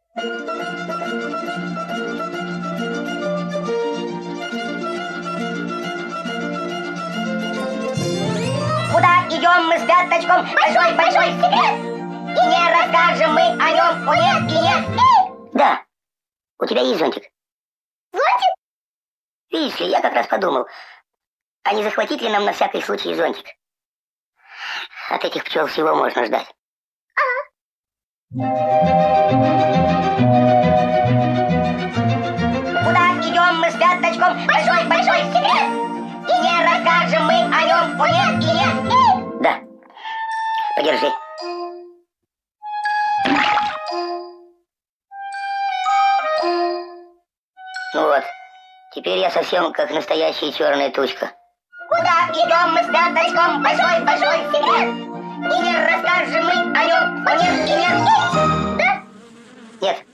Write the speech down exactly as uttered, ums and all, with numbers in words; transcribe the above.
Куда идем мы с пяточком? Большой-большой секрет! И не расскажем мы о нем, о нет и нет. Да, у тебя есть зонтик? Зонтик? Видишь ли, я как раз подумал, а не захватить ли нам на всякий случай зонтик? От этих пчел всего можно ждать. Куда идем мы с пяточком? Большой-большой секрет! И не расскажем мы о нем, о нет и нет. Да, подержи. Ну вот, теперь я совсем как настоящая черная тучка. Куда идем мы с пяточком? Большой-большой секрет! И не расскажем мы о нем, о нет и нет. Да? Нет.